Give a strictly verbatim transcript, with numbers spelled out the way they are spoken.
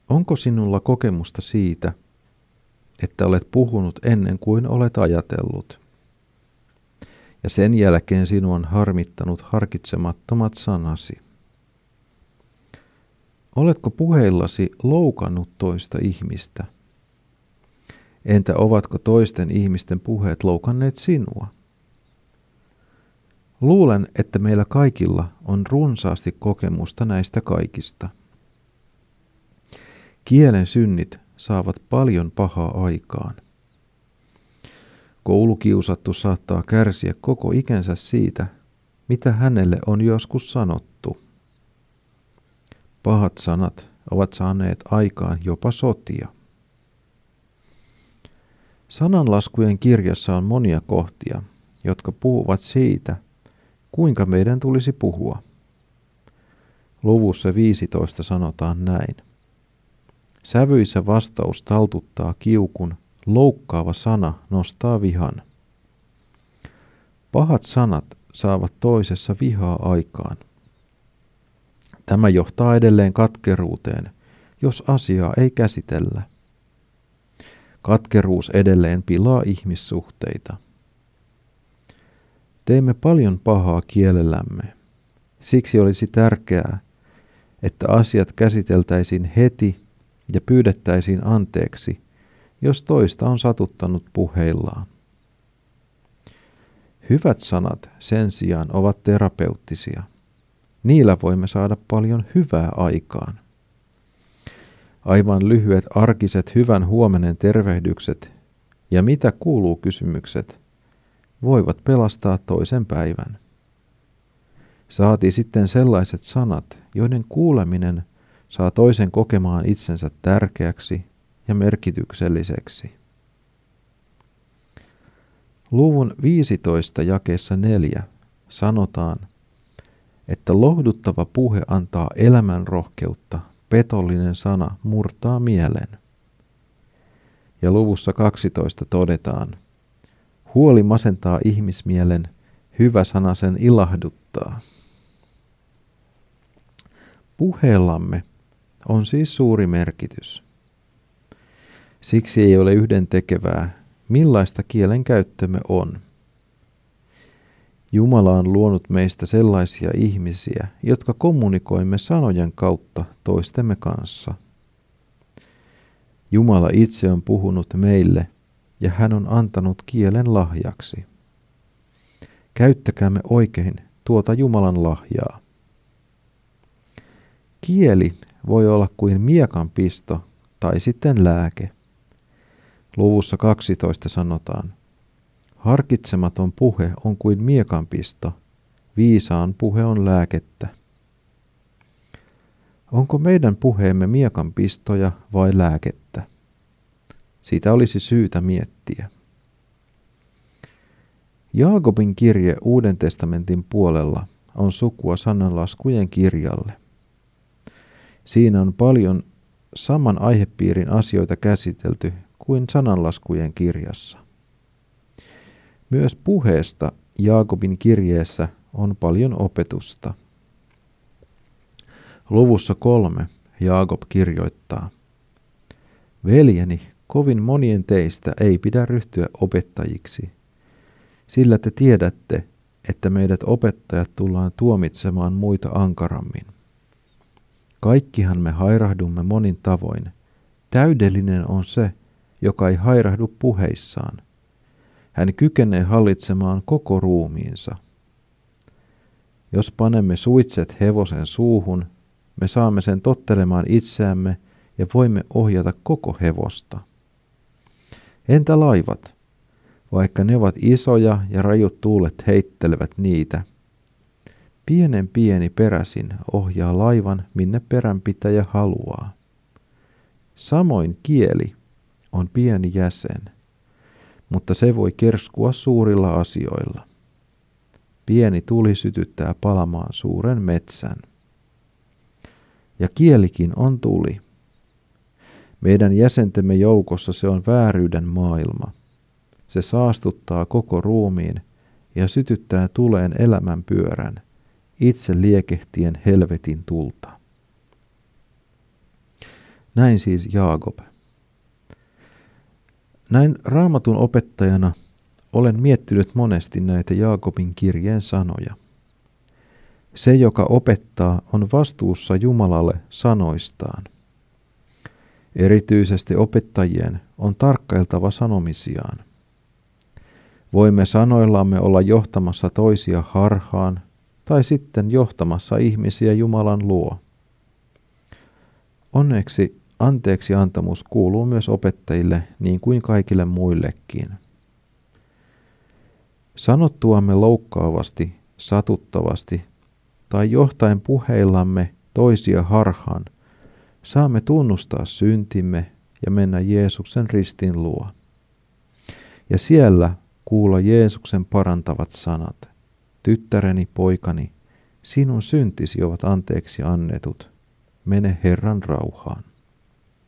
Onko sinulla kokemusta siitä, että olet puhunut ennen kuin olet ajatellut, ja sen jälkeen sinua on harmittanut harkitsemattomat sanasi? Oletko puheillasi loukannut toista ihmistä? Entä ovatko toisten ihmisten puheet loukanneet sinua? Luulen, että meillä kaikilla on runsaasti kokemusta näistä kaikista. Kielen synnit saavat paljon pahaa aikaan. Koulukiusattu saattaa kärsiä koko ikänsä siitä, mitä hänelle on joskus sanottu. Pahat sanat ovat saaneet aikaan jopa sotia. Sananlaskujen kirjassa on monia kohtia, jotka puhuvat siitä, kuinka meidän tulisi puhua. Luvussa viisitoista sanotaan näin. Sävyisä vastaus taltuttaa kiukun, loukkaava sana nostaa vihan. Pahat sanat saavat toisessa vihaa aikaan. Tämä johtaa edelleen katkeruuteen, jos asiaa ei käsitellä. Katkeruus edelleen pilaa ihmissuhteita. Teemme paljon pahaa kielellämme. Siksi olisi tärkeää, että asiat käsiteltäisiin heti ja pyydettäisiin anteeksi, jos toista on satuttanut puheillaan. Hyvät sanat sen sijaan ovat terapeuttisia. Niillä voimme saada paljon hyvää aikaan. Aivan lyhyet arkiset hyvän huomenen tervehdykset ja mitä kuuluu kysymykset voivat pelastaa toisen päivän. Saati sitten sellaiset sanat, joiden kuuleminen saa toisen kokemaan itsensä tärkeäksi ja merkitykselliseksi. Luvun viisitoista jakeessa neljä sanotaan, että lohduttava puhe antaa elämän rohkeutta, petollinen sana murtaa mielen. Ja luvussa kaksitoista todetaan, huoli masentaa ihmismielen, hyvä sana sen ilahduttaa. Puheellamme on siis suuri merkitys. Siksi ei ole yhdentekevää, millaista kielen käyttömme on. Jumala on luonut meistä sellaisia ihmisiä, jotka kommunikoimme sanojen kautta toistemme kanssa. Jumala itse on puhunut meille ja hän on antanut kielen lahjaksi. Käyttäkäämme oikein tuota Jumalan lahjaa. Kieli voi olla kuin miekanpisto tai sitten lääke. Luvussa kaksitoista sanotaan, harkitsematon puhe on kuin miekanpisto, viisaan puhe on lääkettä. Onko meidän puheemme miekanpistoja vai lääkettä? Siitä olisi syytä miettiä. Jaakobin kirje Uuden testamentin puolella on sukua sananlaskujen kirjalle. Siinä on paljon saman aihepiirin asioita käsitelty kuin sananlaskujen kirjassa. Myös puheesta Jaakobin kirjeessä on paljon opetusta. Luvussa kolme Jaakob kirjoittaa, veljeni, kovin monien teistä ei pidä ryhtyä opettajiksi, sillä te tiedätte, että meidät opettajat tullaan tuomitsemaan muita ankarammin. Kaikkihan me hairahdumme monin tavoin. Täydellinen on se, joka ei hairahdu puheissaan. Hän kykenee hallitsemaan koko ruumiinsa. Jos panemme suitset hevosen suuhun, me saamme sen tottelemaan itseämme ja voimme ohjata koko hevosta. Entä laivat? Vaikka ne ovat isoja ja rajut tuulet heittelevät niitä, pienen pieni peräsin ohjaa laivan, minne peränpitäjä haluaa. Samoin kieli on pieni jäsen, mutta se voi kerskua suurilla asioilla. Pieni tuli sytyttää palamaan suuren metsän. Ja kielikin on tuli. Meidän jäsentemme joukossa se on vääryyden maailma. Se saastuttaa koko ruumiin ja sytyttää tuleen elämän pyörän, itse liekehtien helvetin tulta. Näin siis Jaakob. Näin Raamatun opettajana olen miettinyt monesti näitä Jaakobin kirjeen sanoja. Se, joka opettaa, on vastuussa Jumalalle sanoistaan. Erityisesti opettajien on tarkkailtava sanomisiaan. Voimme sanoillamme olla johtamassa toisia harhaan tai sitten johtamassa ihmisiä Jumalan luo. Onneksi anteeksiantamus kuuluu myös opettajille niin kuin kaikille muillekin. Sanottuamme loukkaavasti, satuttavasti tai johtaen puheillamme toisia harhaan, saamme tunnustaa syntimme ja mennä Jeesuksen ristin luo. Ja siellä kuulla Jeesuksen parantavat sanat. Tyttäreni, poikani, sinun syntisi ovat anteeksi annetut. Mene Herran rauhaan.